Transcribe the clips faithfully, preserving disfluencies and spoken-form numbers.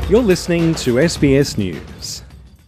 You're listening to S B S News.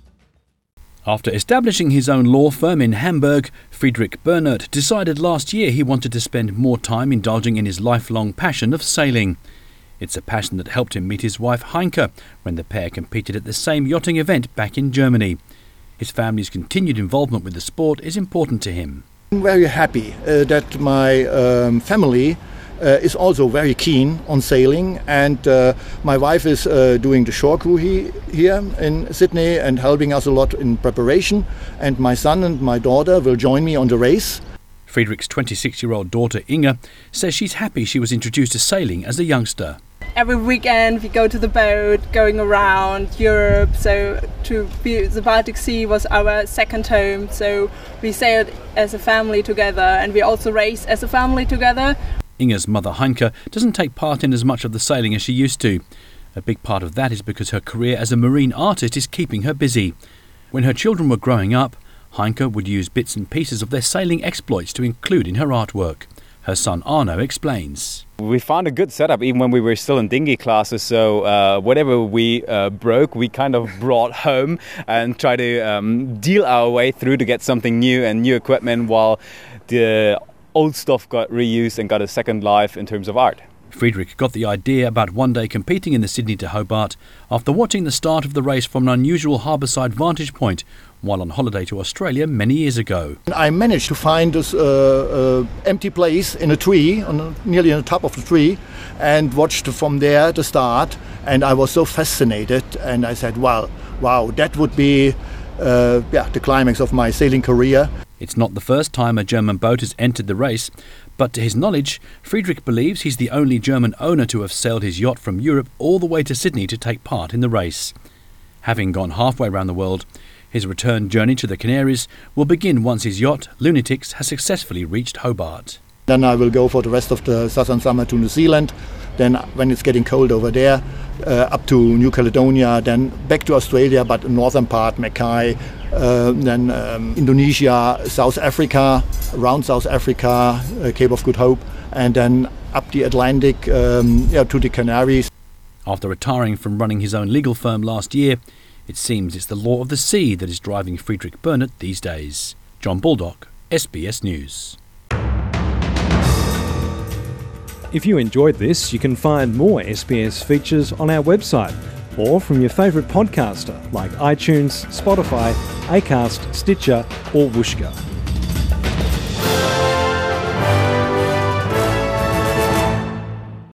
After establishing his own law firm in Hamburg, Friedrich Bernert decided last year he wanted to spend more time indulging in his lifelong passion of sailing. It's a passion that helped him meet his wife Heinke when the pair competed at the same yachting event back in Germany. His family's continued involvement with the sport is important to him. I'm very happy uh, that my um, family uh, is also very keen on sailing, and uh, my wife is uh, doing the shore crew he, here in Sydney and helping us a lot in preparation, and my son and my daughter will join me on the race. Friedrich's twenty-six-year-old daughter Inge says she's happy she was introduced to sailing as a youngster. Every weekend we go to the boat, going around Europe, so to be, the Baltic Sea was our second home, so we sailed as a family together and we also race as a family together. Inge's mother Heinke doesn't take part in as much of the sailing as she used to. A big part of that is because her career as a marine artist is keeping her busy. When her children were growing up, Heinke would use bits and pieces of their sailing exploits to include in her artwork. Her son Arno explains. We found a good setup even when we were still in dinghy classes, so uh, whatever we uh, broke we kind of brought home and tried to um, deal our way through to get something new and new equipment, while the old stuff got reused and got a second life in terms of art. Friedrich got the idea about one day competing in the Sydney to Hobart after watching the start of the race from an unusual harbourside vantage point while on holiday to Australia many years ago. I managed to find this uh, uh, empty place in a tree, on, nearly on the top of the tree, and watched from there the start, and I was so fascinated, and I said, wow, wow, that would be uh, yeah, the climax of my sailing career. It's not the first time a German boat has entered the race, but to his knowledge, Friedrich believes he's the only German owner to have sailed his yacht from Europe all the way to Sydney to take part in the race. Having gone halfway around the world, his return journey to the Canaries will begin once his yacht, Lunatics, has successfully reached Hobart. Then I will go for the rest of the southern summer to New Zealand, then when it's getting cold over there, uh, up to New Caledonia, then back to Australia, but the northern part, Mackay, uh, then um, Indonesia, South Africa, around South Africa, uh, Cape of Good Hope, and then up the Atlantic um, yeah, to the Canaries. After retiring from running his own legal firm last year, it seems it's the law of the sea that is driving Friedrich Bernert these days. John Baldock, S B S News. If you enjoyed this, you can find more S B S features on our website or from your favourite podcaster like iTunes, Spotify, Acast, Stitcher or Whooshkaa.